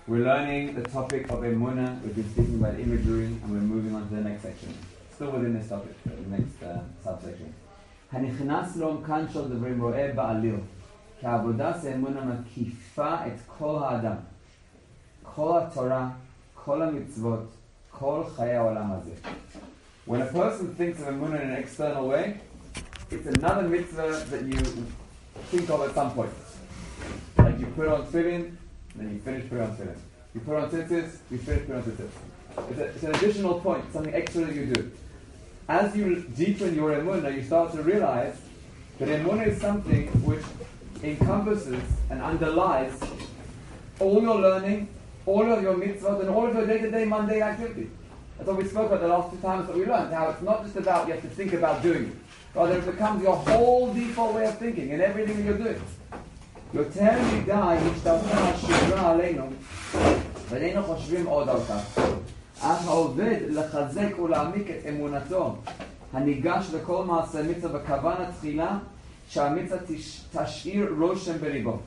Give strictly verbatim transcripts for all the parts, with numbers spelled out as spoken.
We're learning the topic of Emunah. We've been speaking about imagery, and we're moving on to the next section. Still within this topic, the next uh, subsection. הנכנס לעומקן של דברים רואה בעליל, כי עבודת האמונה מקיפה את כל האדם, כל התורה, כל המצוות, כל חיי העולם הזה. When a person thinks of Emunah in an external way, it's another mitzvah that you think of at some point. Like you put on tefillin, then you finish putting on tefillin. You put on tzitzis, you finish putting on tzitzis. It's, a, it's an additional point, something extra that you do. As you deepen your emunah, you start to realize that emunah is something which encompasses and underlies all your learning, all of your mitzvot, and all of your day-to-day mundane activity. That's what we spoke about the last two times that we learned, how it's not just about you have to think about doing it. Rather, it becomes your whole default way of thinking in everything that you're doing. יותר מדי השתלטה השגרה עלינו ואיננו חושבים עוד על כך. אך העובד לחזק ולהעמיק את אמונתו הניגש לכל מעשה מצווה בכוונה תחילה שהמצווה תשאיר רושם בליבו.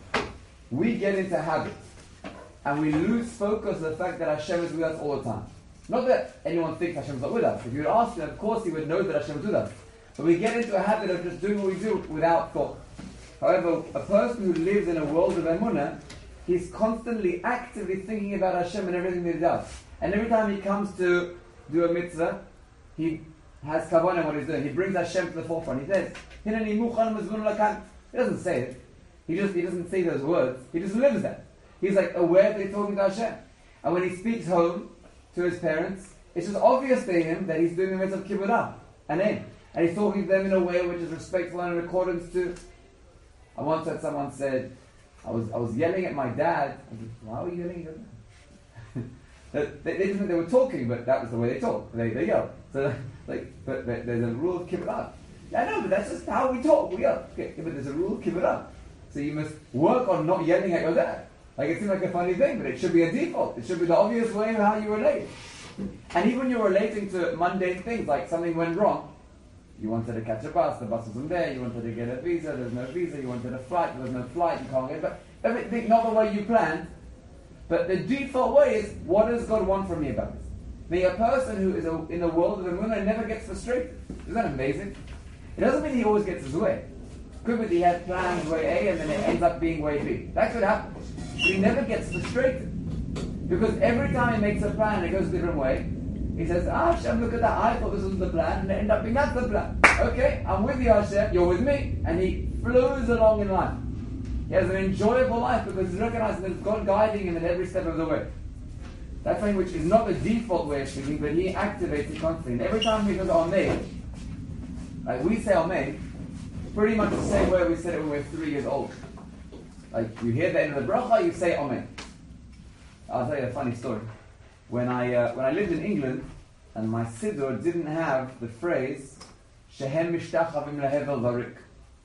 We get into habit and we lose focus of the fact that Hashem is with us all the time. Not that anyone thinks Hashem is not with us. If you would ask him, of course he would know that Hashem is with us. But we get into a habit of just doing what we do without thought. However, a person who lives in a world of emunah, he's constantly, actively thinking about Hashem and everything that he does. And every time he comes to do a mitzvah, he has kavanah in what he's doing. He brings Hashem to the forefront. He says, "Hineni mukhan mazmun lakan." He doesn't say it. He just he doesn't say those words. He just lives that. He's like aware that he's talking to Hashem. And when he speaks home to his parents, it's just obvious to him that he's doing the mitzvah of kibbutz and aim. And he's talking to them in a way which is respectful and in accordance to. I once had someone said, I was I was yelling at my dad. I said, why were you yelling at your dad? they, they didn't think they were talking, but that was the way they talk. They they yell. So like, but there's a rule of kibbutz. Yeah, I know, but that's just how we talk. We yell. Okay, but there's a rule of kibbutz. So you must work on not yelling at your dad. Like it seems like a funny thing, but it should be a default. It should be the obvious way of how you relate. And even when you're relating to mundane things, like something went wrong. You wanted to catch a bus, the bus wasn't there, you wanted to get a visa, there's no visa, you wanted a flight, there was no flight, you can't get it, but everything, not the way you planned, but the default way is, what does God want from me about this? Now, a person who is a, in the world of emunah never gets frustrated. Isn't that amazing? It doesn't mean he always gets his way. Could be he has planned way A and then it ends up being way B. That could happen. But he never gets frustrated. Because every time he makes a plan and it goes a different way, he says, ah, Hashem, look at that. I thought this was the plan, and it ended up being that's the plan. Okay, I'm with you, Hashem. You're with me. And he flows along in life. He has an enjoyable life because he's recognizing that it's God guiding him in every step of the way. That's something which is not the default way of speaking, but he activates it constantly. And every time we go to Amen, like we say Amen, pretty much the same way we said it when we were three years old. Like you hear the end of the bracha, you say Amen. I'll tell you a funny story. When I uh, when I lived in England, and my siddur didn't have the phrase Shehem mishtachavim lehevel varik.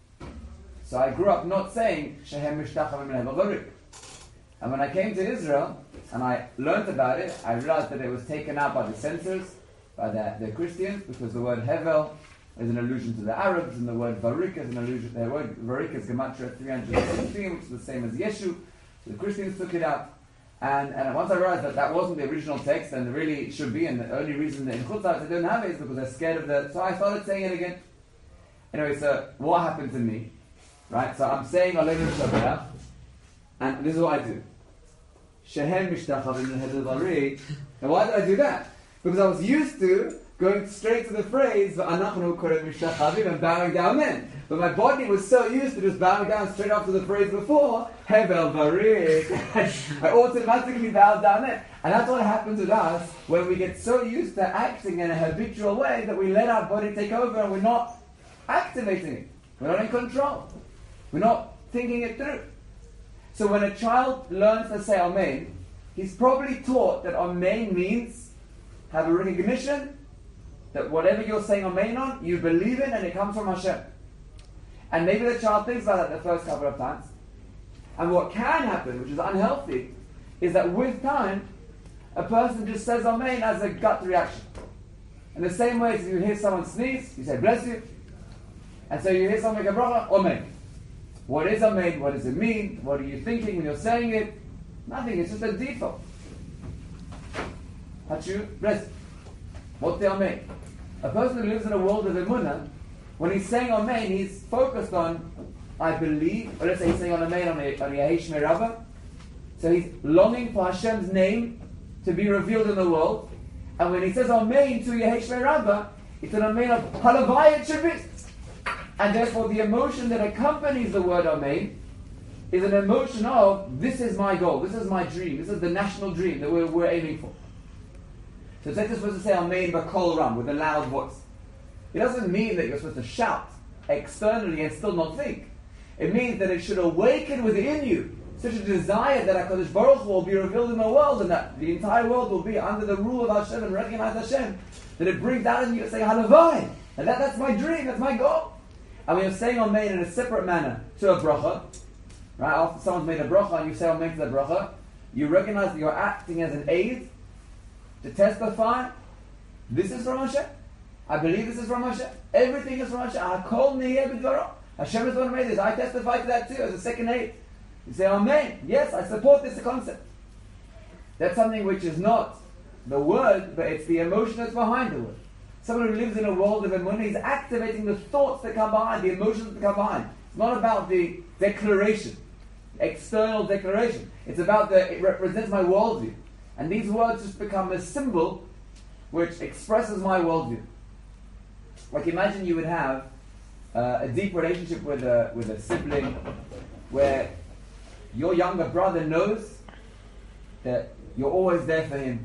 So I grew up not saying Shehem mishtachavim lehevel varik. And when I came to Israel and I learned about it, I realized that it was taken out by the censors, by the, the Christians, because the word hevel is an allusion to the Arabs, and the word varik is an allusion. The word varik is gematria three hundred sixteen, which is the same as Yeshu. So the Christians took it out. And, and once I realized that that wasn't the original text, and it really should be, and the only reason that in Chutz La'aretz they don't have it is because they're scared of the... So I started saying it again. Anyway, so what happened to me? Right, so I'm saying Aleinu Shabbat, and this is what I do. Shehem mishtachavim lehevel varik. Now why did I do that? Because I was used to going straight to the phrase V'anachnu korem mishtachavim and bowing down then. But my body was so used to just bowing down straight after the phrase before, Hevel Varik. I automatically bowed down then. And that's what happens with us when we get so used to acting in a habitual way that we let our body take over and we're not activating it. We're not in control. We're not thinking it through. So when a child learns to say Amen, he's probably taught that Amen means have a recognition that whatever you're saying Amen on, you believe in and it comes from Hashem. And maybe the child thinks about that the first couple of times. And what can happen, which is unhealthy, is that with time, a person just says Amen as a gut reaction. In the same way as you hear someone sneeze, you say bless you. And so you hear someone make a bracha, Amen. What is Amen? What does it mean? What are you thinking when you're saying it? Nothing, it's just a default. Hachu, rest. What the Amen? A person who lives in a world of Emunah, when he's saying Amen, he's focused on, I believe, or let's say he's saying on Amen on Yehesh Merabah. So he's longing for Hashem's name to be revealed in the world. And when he says Amen to Yehesh Merabah, it's an Amen of Halavai it should be. And therefore the emotion that accompanies the word Amen is an emotion of, this is my goal, this is my dream, this is the national dream that we're, we're aiming for. So it's not just supposed to say Amen b'kol ram, with a loud voice. It doesn't mean that you're supposed to shout externally and still not think. It means that it should awaken within you such a desire that HaKadosh Baruch Hu will be revealed in the world, and that the entire world will be under the rule of Hashem and recognize Hashem, that it brings out in you to say Halavai, and that, that's my dream, that's my goal. And when you're saying Amen in a separate manner to a bracha, right, after someone's made a bracha and you say Amen to the bracha, you recognize that you're acting as an aid to testify, this is from Hashem. I believe this is from Hashem. Everything is from Hashem. HaKol niyeh b'dvaro. Hashem is the one who made this. I testify to that too as a second aid. You say Amen. Yes, I support this concept. That's something which is not the word, but it's the emotion that's behind the word. Someone who lives in a world of emunah is activating the thoughts that come behind, the emotions that come behind. It's not about the declaration, external declaration. It's about the, it represents my worldview. And these words just become a symbol which expresses my worldview. Like imagine you would have uh, a deep relationship with a, with a sibling where your younger brother knows that you're always there for him,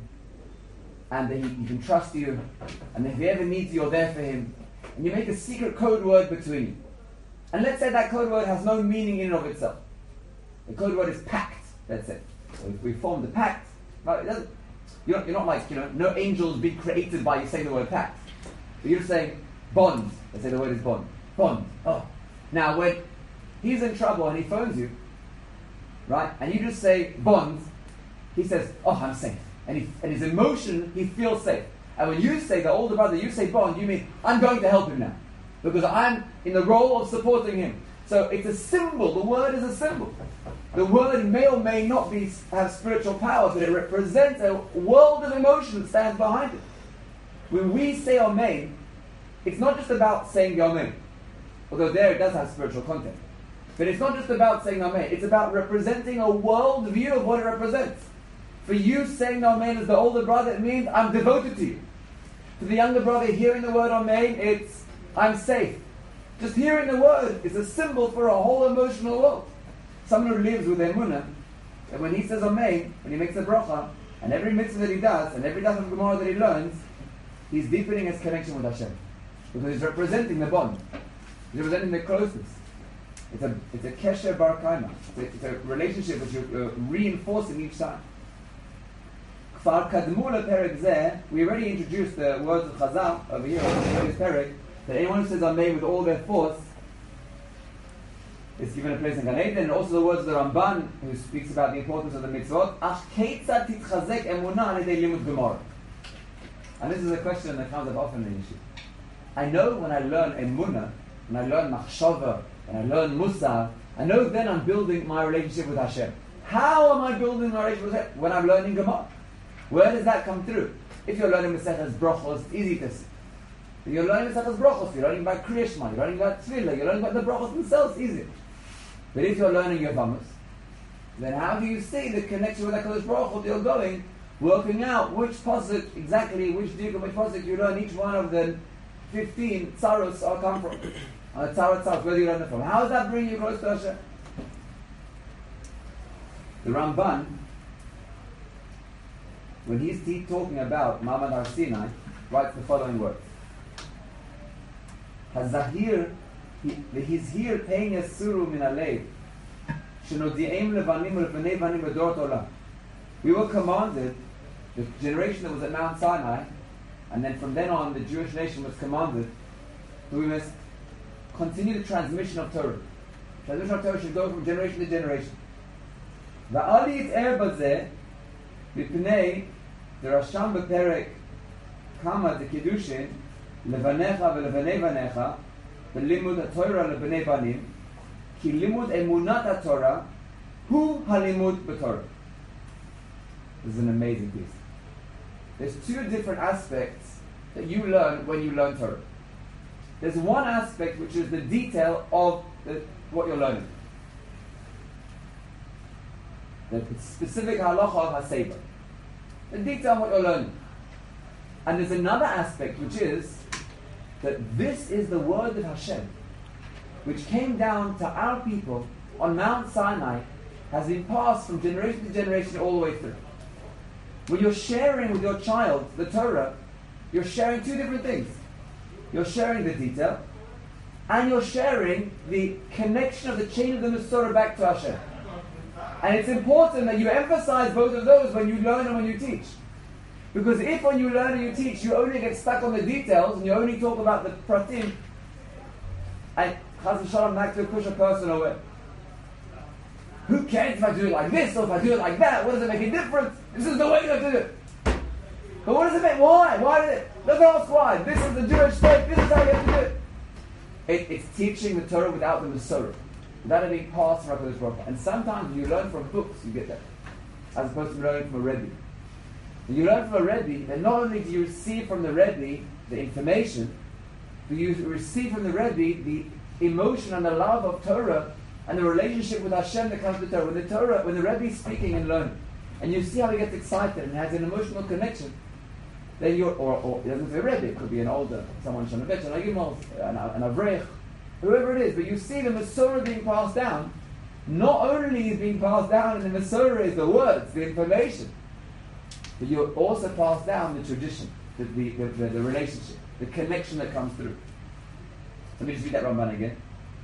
and that he, he can trust you, and if he ever needs you, you're there for him. And you make a secret code word between you. And let's say that code word has no meaning in and of itself. The code word is pact, that's it. So if we formed a pact, no, it doesn't, you're, not, you're not like, you know, no angels be created by you saying the word pact. But you're saying bond. Let's say the word is bond. Bond. Oh. Now when he's in trouble and he phones you, right, and you just say bond, he says, oh, I'm safe. And, he, and his emotion, he feels safe. And when you say, the older brother, you say bond, you mean, I'm going to help him now. Because I'm in the role of supporting him. So it's a symbol. The word is a symbol. The word may or may not be have spiritual power, but it represents a world of emotion that stands behind it. When we say Amen, it's not just about saying the Amen. Although there it does have spiritual content. But it's not just about saying Amen. It's about representing a world view of what it represents. For you, saying Amen as the older brother, it means I'm devoted to you. For the younger brother, hearing the word Amen, it's I'm safe. Just hearing the word is a symbol for a whole emotional world. Someone who lives with emunah, that when he says Amen, when he makes a bracha, and every mitzvah that he does, and every daf of Gemara that he learns, he's deepening his connection with Hashem. Because he's representing the bond. He's representing the closeness. It's a it's a kesher bar kaima. It's, it's a relationship which you're uh, reinforcing each time. Kfar kadmu leperek zeh, we already introduced the words of Chazal over here in the previous perek, that anyone who says Amen with all their force is given a place in Gan Eden, and also the words of the Ramban, who speaks about the importance of the mitzvot. Ach ketzad titchazek emunah al yedei limud Gemara. And this is a question that comes up often in issue. I know when I learn emunah, when I learn machshava, when I learn musar, I know then I'm building my relationship with Hashem. How am I building my relationship with Hashem? When I'm learning Gemara. Where does that come through? If you're learning Maseches Brachos, it's easy to see. If you're learning Maseches Brachos, you're learning about Kriya Shema, you're learning about Tefillah, you're learning about the Brachos themselves, it's easy. But if you're learning Yevamos, then how do you see the connection with HaKadosh Baruch Hu that you're going, working out which pasuk, exactly which diuk and which pasuk you learn each one of the fifteen tzaros are come from. Uh, tzarot tzarot, where do you learn it from? How does that bring you close to Hashem? The Ramban, when he's talking about Ma'amad Har Sinai, writes the following words. Hazahir, he's here paying a suru min alev, shenodi'im levanim ulefnei vanim b'dorot olam. We were commanded, the generation that was at Mount Sinai, and then from then on the Jewish nation was commanded, that we must continue the transmission of Torah. Transmission of Torah should go from generation to generation. Va'ali yit'er bazeh, mipnei derasham b'perek kama dekedushin levanecha v'levanei vanecha v'limud haTorah lebnei banim ki limud emunat haTorah hu halimud b'Torah. This is an amazing piece. There's two different aspects that you learn when you learn Torah. There's one aspect which is the detail of the, what you're learning. The specific halacha of HaSefer. The detail of what you're learning. And there's another aspect which is that this is the word of Hashem, which came down to our people on Mount Sinai, has been passed from generation to generation all the way through. When you're sharing with your child the Torah, you're sharing two different things. You're sharing the detail, and you're sharing the connection of the chain of the Masorah back to Hashem. And it's important that you emphasize both of those when you learn and when you teach. Because if when you learn and you teach, you only get stuck on the details, and you only talk about the pratim, and Chas v'shalom like to push a person away. Who cares if I do it like this or if I do it like that? What does it make a difference? This is the way you have to do it. But what does it make? Why? Why did it? Don't ask why. This is the Jewish state. This is how you have to do it. it it's teaching the Torah without the Masorah, without it being passed from HaKadosh Baruch Hu. And sometimes when you learn from books, you get that, as opposed to learning from a Rebbe. When you learn from a Rebbe, then not only do you receive from the Rebbe the information, but you receive from the Rebbe the emotion and the love of Torah and the relationship with Hashem that comes with Torah. When the Torah, when the Rebbe is speaking and learning, and you see how he gets excited and has an emotional connection, then you're, or, or it doesn't have to be a Rebbe, it could be an older, someone Shanavet, an Agimel, an, an Avrech, whoever it is, but you see the Masorah being passed down. Not only is being passed down in the Masorah is the words, the information, but you also pass down the tradition, the, the, the, the, the relationship, the connection that comes through. Let me just read that Ramban again.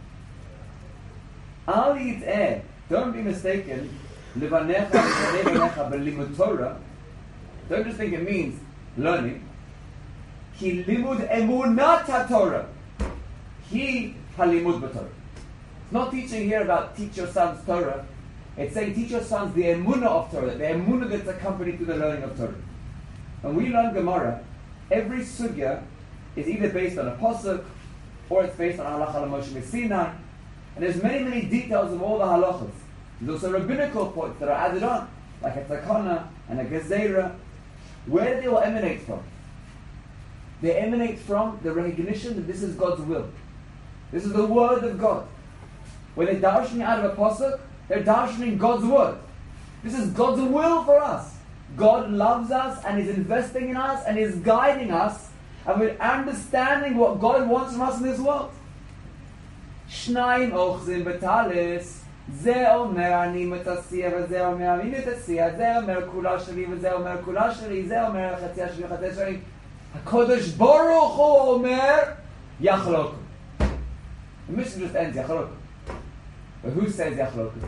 Al yit'eh, don't be mistaken, livanecha livanecha belimud Torah. Don't just think it means learning. Ki limud emunat haTorah. Ki halimud b'Torah. It's not teaching here about teach your sons Torah. It's saying teach your sons the emunah of Torah, the emunah that's accompanied to the learning of Torah. When we learn Gemara, every sugya is either based on a pasuk or it's based on halacha l'Moshe Sinai. And there's many, many details of all the halachas. There's also rabbinical points that are added on, like a takana and a gezerah. Where do they all emanate from? They emanate from the recognition that this is God's will. This is the word of God. When they're darshaning out of a pasuk, they're darshaning God's word. This is God's will for us. God loves us and is investing in us and is guiding us, and we're understanding what God wants from us in this world. Shnayim ochzim betalis. זה אומר אני מתעשייה וזה אומר אני מתעשייה, זה אומר כולה שלי וזה אומר כולה שלי, זה אומר חציה שלי וחציה שלי. הקודש ברוך הוא אומר יחלוקו. The mission just ends יחלוקו. But who says יחלוקו?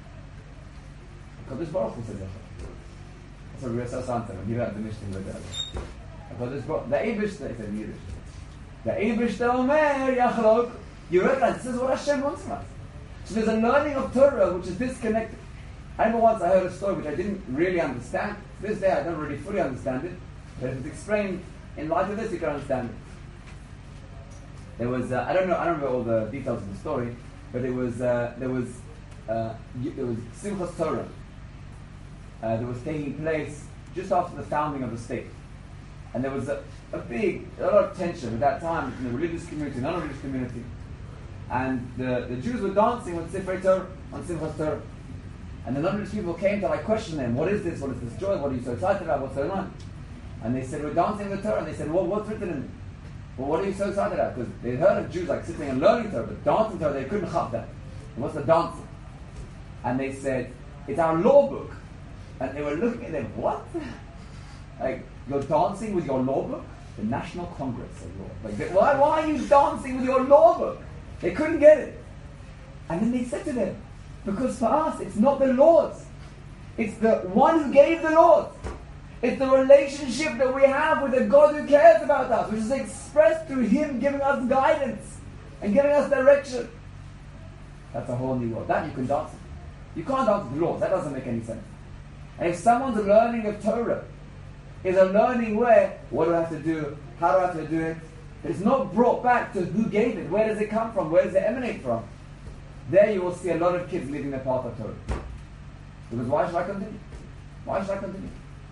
הקודש ברוך הוא says יחלוקו. So we're so something. You have the mission with that. הקודש ברוך הוא. The Eibishter is in Yiddish. The Eibishter אומר יחלוקו. You realize this is what Hashem wants from us. So there's a learning of Torah which is disconnected. I remember once I heard a story which I didn't really understand. To this day I don't really fully understand it. But if it's explained in light of this, you can understand it. There was, uh, I don't know, I don't remember all the details of the story, but it was, uh, there was, uh, there was Simchas Torah uh, that was taking place just after the founding of the state. And there was a, a big, a lot of tension at that time in the religious community, non-religious community. And the, the Jews were dancing with Sifrei Torah, on Simchas Torah. And the non-religious people came to like question them, what is this, what is this joy, what are you so excited about, what's going on? And they said, we're dancing with Torah. And they said, well, what's written in it? Well, what are you so excited about? Because they heard of Jews like sitting and learning Torah, but dancing Torah, they couldn't chap that. And what's the dancing? And they said, it's our law book. And they were looking at them, what? Like, you're dancing with your law book? The National Congress of Law. Like, they, why, why are you dancing with your law book? They couldn't get it. And then they said to them, because for us, it's not the laws. It's the one who gave the laws. It's the relationship that we have with the God who cares about us, which is expressed through Him giving us guidance and giving us direction. That's a whole new world. That you can dance with. You can't dance with laws. That doesn't make any sense. And if someone's learning of Torah is a learning where, what do I have to do? How do I have to do it? It's not brought back to who gave it. Where does it come from? Where does it emanate from? There you will see a lot of kids leaving the path of Torah. Because why should I continue? Why should I continue?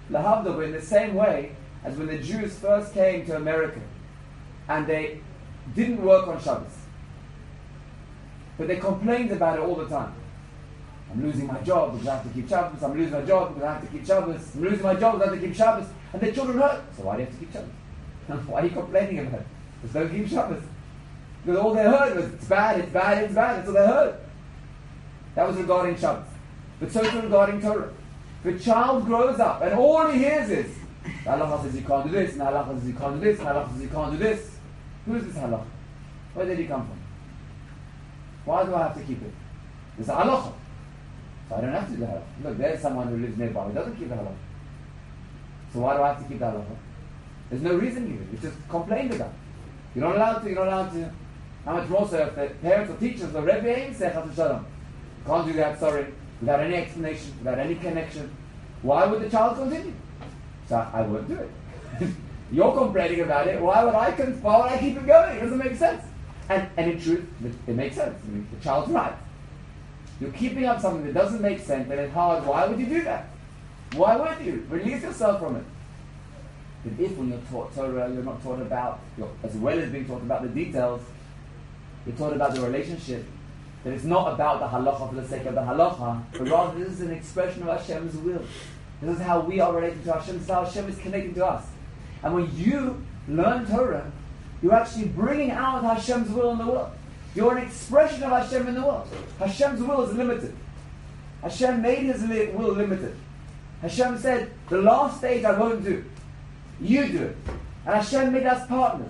Lahavdil, but in the same way as when the Jews first came to America and they didn't work on Shabbos, but they complained about it all the time. I'm losing my job because I have to keep Shabbos. I'm losing my job because I have to keep Shabbos. I'm losing my job because I have to keep Shabbos. And their children hurt. So why do you have to keep Shabbos? Why are you complaining about it? Just don't keep Shabbos. Because all they heard was, it's bad, it's bad, it's bad. That's all they heard. That was regarding Shabbos. But so too regarding Torah. If a child grows up and all he hears is, the halacha says you can't do this, and the halacha says you can't do this, and the halacha says you can't do this. Who is this halacha? Where did he come from? Why do I have to keep it? There's a halacha. So I don't have to do the halacha. Look, there's someone who lives nearby who doesn't keep the halacha. So why do I have to keep the halacha? There's no reason given. It's just complained about. You're not allowed to, you're not allowed to. How much more so if the parents or teachers or Rebbe say Chas v'Shalom. Can't do that, sorry, without any explanation, without any connection. Why would the child continue? So I, I won't do it. You're complaining about it. Why would I con- why would I keep it going? It doesn't make sense. And and in truth, it, it makes sense. I mean, the child's right. You're keeping up something that doesn't make sense and it's hard. Why would you do that? Why would you? Release yourself from it. But if when you're taught Torah, you're not taught about, you're, as well as being taught about the details, you're taught about the relationship, that it's not about the halacha for the sake of the halacha, but rather this is an expression of Hashem's will. This is how we are related to Hashem. This is how Hashem is connecting to us. And when you learn Torah, you're actually bringing out Hashem's will in the world. You're an expression of Hashem in the world. Hashem's will is limited. Hashem made His li- will limited. Hashem said, the last stage I won't do. You do it. And Hashem made us partners.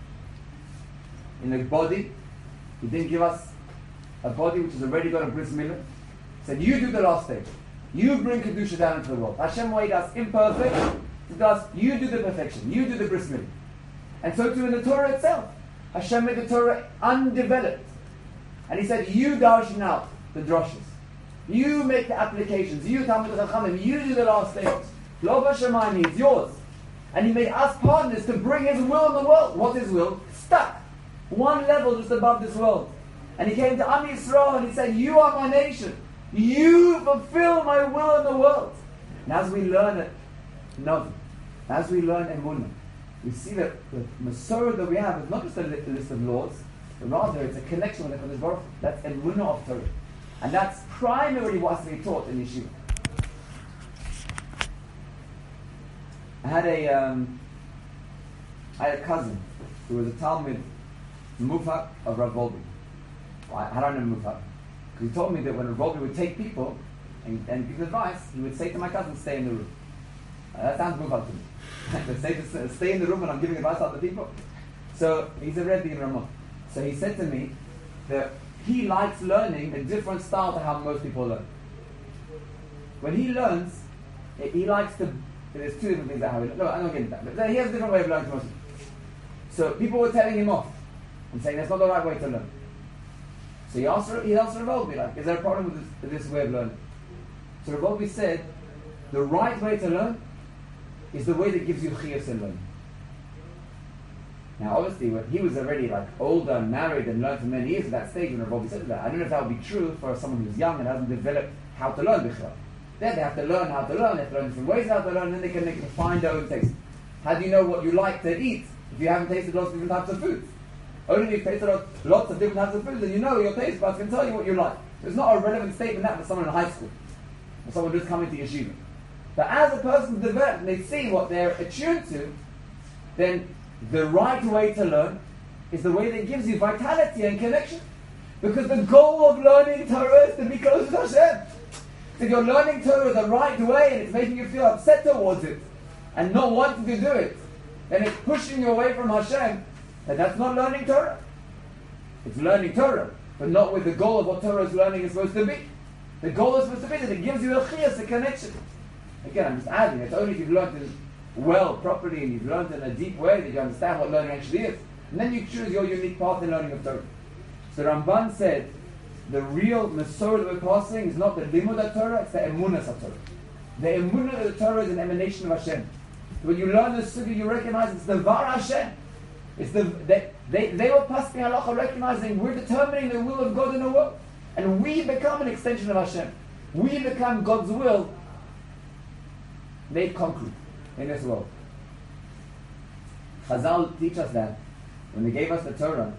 In the body, He didn't give us a body which has already got a bris milah. He said, you do the last stage. You bring Kedusha down into the world. Hashem made us imperfect. He does, you do the perfection. You do the bris milah. And so too in the Torah itself. Hashem made the Torah undeveloped. And He said, you darshan out the droshes. You make the applications. You Talmid Chachamim. You do the last stage. Lo b'shamayim, it's yours. And He made us partners to bring His will in the world. What His will? Stuck. One level just above this world. And He came to Am Yisrael and He said, you are my nation. You fulfill my will in the world. And as we learn it, Navi, as we learn Emunah, we see that the Masorah that we have is not just a li- list of laws, but rather it's a connection with the Kodesh Baruch Hu. That's Emunah of Torah. And that's primarily what has to be taught in Yeshiva. I had a, um, I had a cousin who was a Talmud Mufak of Rav Wolbe. Well, how do I know Mufak? Because he told me that when Rav Wolbe would take people and, and give advice, he would say to my cousin, stay in the room. Uh, that sounds Mufak to me. They say to stay in the room when I'm giving advice to other people. So he's a Rebbe in Ramah. So he said to me that he likes learning a different style to how most people learn. When he learns, he likes to. There's two different things that how he learns. No, I'm not getting that. But he has a different way of learning to most people. So people were telling him off and saying that's not the right way to learn. So he asked, he asked Rav Wolbe, like, is there a problem with this, with this way of learning? So Rav Wolbe said, the right way to learn is the way that gives you chiyus in learning. Now, obviously, when he was already like older and married and learned for many years at that stage when Rav Wolbe said that, I don't know if that would be true for someone who's young and hasn't developed how to learn b'chla. Then they have to learn how to learn, they have to learn different ways how to learn, and then they can make it find their own taste. How do you know what you like to eat if you haven't tasted lots of different types of food? Only if you've tasted lots of different types of food, then you know your taste buds can tell you what you like. It's not a relevant statement that for someone in high school or someone just coming to yeshiva. But as a person develops and they see what they're attuned to, then the right way to learn is the way that gives you vitality and connection. Because the goal of learning Torah is to be close to Hashem. If you're learning Torah the right way and it's making you feel upset towards it and not wanting to do it, then it's pushing you away from Hashem, then that's not learning Torah. It's learning Torah, but not with the goal of what Torah's learning is supposed to be. The goal is supposed to be that it gives you a chiyas, a connection. Again, I'm just adding, it's only if you've learned it well, properly, and you've learned in a deep way that you understand what learning actually is. And then you choose your unique path in learning of Torah. So Ramban said, the real Masorah that we're passing is not the limud of Torah, it's the emunah of Torah. The emunah of the Torah is an emanation of Hashem. When you learn the sugya, you recognize it's the var Hashem. It's the they they, they were passing halacha, recognizing we're determining the will of God in the world, and we become an extension of Hashem. We become God's will made concrete in this world. Chazal teach us that when they gave us the Torah,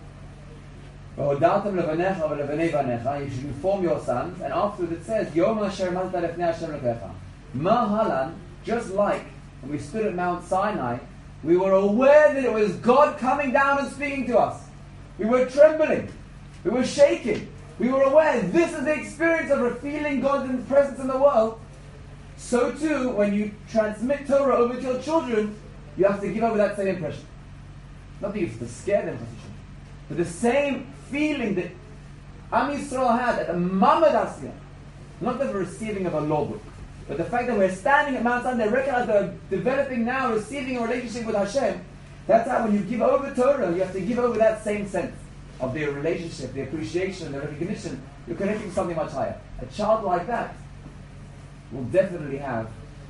you should inform your sons, and afterwards it says, Yom Asher Mazda Lefnei Hashem Lekecha. Mahalan, just like when we stood at Mount Sinai, we were aware that it was God coming down and speaking to us. We were trembling. We were shaking. We were aware this is the experience of feeling God's presence in the world. So too, when you transmit Torah over to your children, you have to give over that same impression. Not that you have to scare them, but the same feeling that Am Yisrael had at the Mamad Asiyah, not the receiving of a law book, but the fact that we're standing at Mount Sinai, they recognize they're developing now, receiving a relationship with Hashem. That's how when you give over Torah, you have to give over that same sense of the relationship, the appreciation, the recognition. You're connecting to something much higher. A child like that will definitely have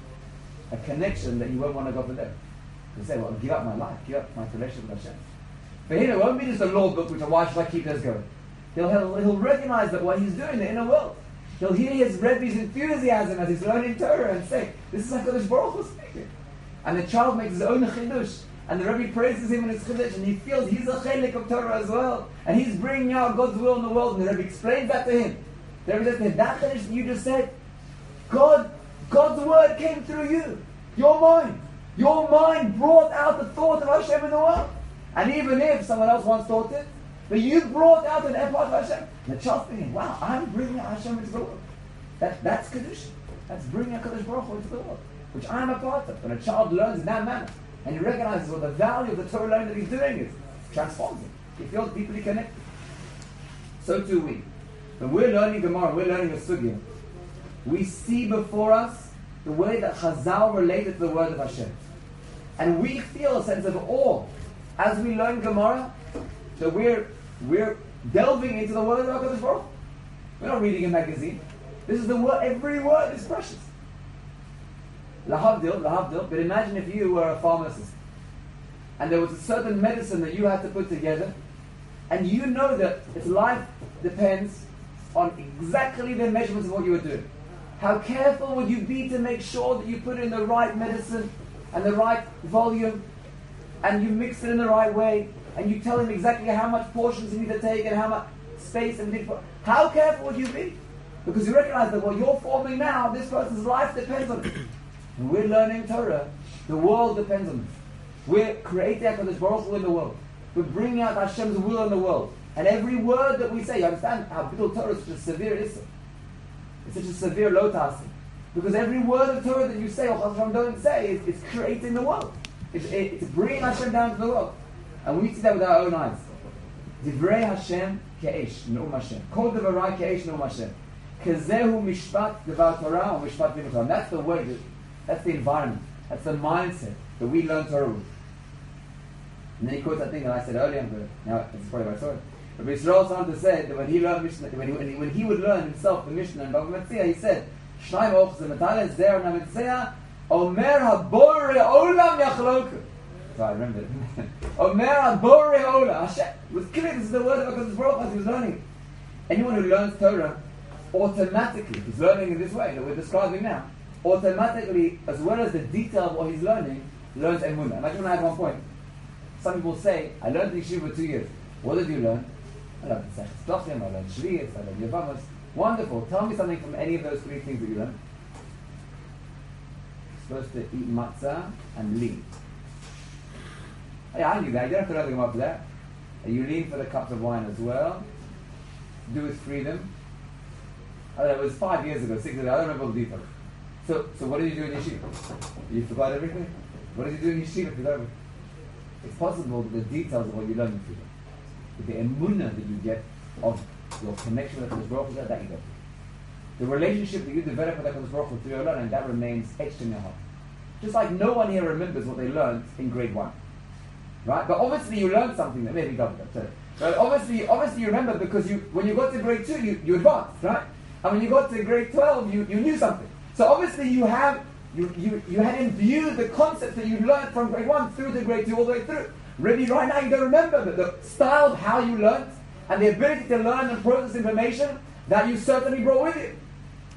a connection that you won't want to go for them. You say, well, give up my life, give up my relationship with Hashem. For him, it won't be just a law book, which why should I keep this going? He'll, he'll, he'll recognize that what he's doing in the inner world. He'll hear his Rebbe's enthusiasm as he's learning Torah and say, this is HaKadosh Baruch Hu speaking. And the child makes his own chidush, and the Rebbe praises him in his chidush, and he feels he's a chelik of Torah as well, and he's bringing out God's will in the world, and the Rebbe explains that to him. The Rebbe says to him, that chidush that you just said, God, God's word came through you. Your mind. Your mind brought out the thought of Hashem in the world. And even if someone else once thought it, but you brought out an effort of Hashem. And the child's thinking, wow, I'm bringing out Hashem into the world. That, that's Kedusha. That's bringing HaKadosh Baruch Hu into the world, which I'm a part of. When a child learns in that manner, and he recognizes what the value of the Torah learning that he's doing is, transforms him. He feels deeply connected. So too we. When we're learning Gemara, we're learning a sugya, we see before us the way that Chazal related to the word of Hashem. And we feel a sense of awe as we learn Gemara, that we're, we're delving into the word of HaKadosh Baruch Hu. We're not reading a magazine. This is the word, every word is precious. Lahavdil, lahavdil, but imagine if you were a pharmacist and there was a certain medicine that you had to put together, and you know that its life depends on exactly the measurements of what you were doing. How careful would you be to make sure that you put in the right medicine and the right volume, and you mix it in the right way, and you tell him exactly how much portions you need to take and how much space and need for. How careful would you be? Because you recognize that what you're forming now, this person's life depends on it. And we're learning Torah, the world depends on it. We're creating HaKadosh Baruch Hu in the world. We're bringing out Hashem's will in the world. And every word that we say, you understand how B'tul Torah is such a severe issue. It's such a severe lotas. Because every word of Torah that you say, or Chazal don't say, is, is creating the world. It's, it's bringing Hashem down to the world. And we see that with our own eyes. Divrei Hashem ke'esh, Ne'um Hashem. Kol devarai ke'esh, Ne'um Hashem. Kezehu mishpat devar Torah, or mishpat v'im Torah. That's the way, that, that's the environment, that's the mindset that we learn Torah with. And then he quotes that thing that I said earlier, but now it's probably what I saw it. But Yisrael Santa said that when he learned Mishnah, when he, when he, when he would learn himself the Mishnah in Bava Metzia, he said, Shnayim ochzeh metales zer na Omer ha-borei olam yachloku. So I remember it. Omer ha-borei olam. Hashem was clear, this is the word of HaKadosh Baruch Hu as he was learning it. Anyone who learns Torah, automatically, he's learning in this way that we're describing now, automatically, as well as the detail of what he's learning, learns emunah. And I just want to add one point. Some people say, I learned the yeshiva for two years. What did you learn? I learned Sechus Tzlachim, I learned Shvi'is, I learned Yevamos. Wonderful. Tell me something from any of those three things that you learned. You're supposed to eat matzah and lean. Yeah, I knew that. You don't have to know anything about that. You lean for the cups of wine as well. Do with freedom. I don't know, it was five years ago, six years ago. I don't remember all the details. So, so what did you do in yeshiva? You forgot everything? What did you do in yeshiva? You forgot everything? It's possible that the details of what you learn in yeshiva, the emunah that you get of your connection with HaKadosh Baruch Hu, that you get. The relationship that you develop with HaKadosh Baruch Hu through your learning, that remains etched in your heart. Just like no one here remembers what they learned in grade one. Right? But obviously you learned something that maybe double that. But obviously, obviously you remember because you, when you got to grade two, you, you advanced, right? And when you got to grade twelve, you, you knew something. So obviously you have, you, you, you had imbued the concept that you learned from grade one through to grade two all the way through. Really right now you don't remember, but the style of how you learned and the ability to learn and process information, that you certainly brought with you.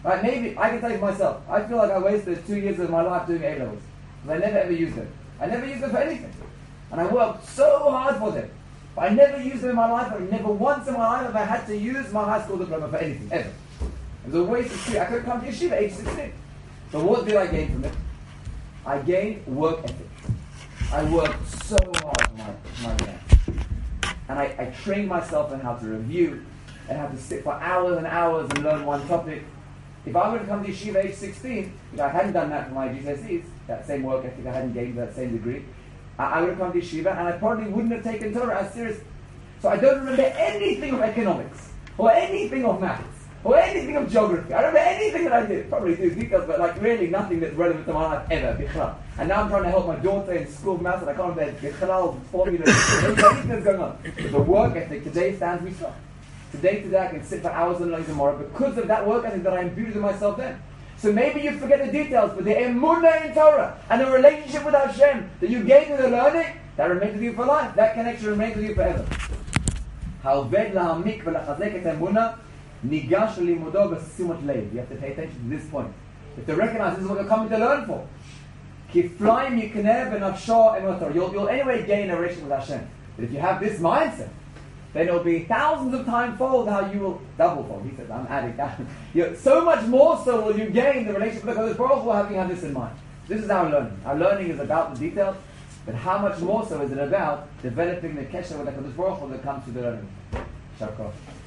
Right? Maybe I can tell you myself. I feel like I wasted two years of my life doing A levels because I never ever used them. I never used them for anything, and I worked so hard for them. But I never used them in my life. But never once in my life have I had to use my high school diploma for anything ever. It was a waste of two. I could come to yeshiva at age sixteen. So what did I gain from it? I gained work ethic. I worked so hard for my, for my exam. And I, I trained myself on how to review and how to sit for hours and hours and learn one topic. If I were to come to yeshiva at age sixteen, if I hadn't done that for my G C S Es, that same work ethic, I hadn't gained that same degree, I, I would have come to yeshiva and I probably wouldn't have taken Torah as seriously. So I don't remember anything of economics, or anything of maths, or anything of geography. I don't remember anything that I did. Probably do details, but like really nothing that's relevant to my life ever. Bichlal. And now I'm trying to help my daughter in school of maths and I can't remember Bichlal formulas. Everything that's going on. But the work ethic today stands me strong. Today, today I can sit for hours and learn tomorrow because of that work ethic that I imbued in myself then. So maybe you forget the details, but the emunah in Torah and the relationship with Hashem that you gain in the learning, that remains with you for life. That connection remains with you forever. Ha'oved lahamik v'lachazek et emunah nigash limudo b'simut lev. You have to pay attention to this point. You have to recognize this is what you're coming to learn for. Kiflaim yikneh v'nafsho emunah Torah. You'll, you'll anyway gain a relationship with Hashem. But if you have this mindset, then it'll be thousands of times fold how you will double fold. He says, I'm adding that. You, so much more so will you gain the relationship with the Baruch Hu having had this in mind. This is our learning. Our learning is about the details, but how much more so is it about developing the kesher with the Baruch Hu that comes through the learning. Shavkov.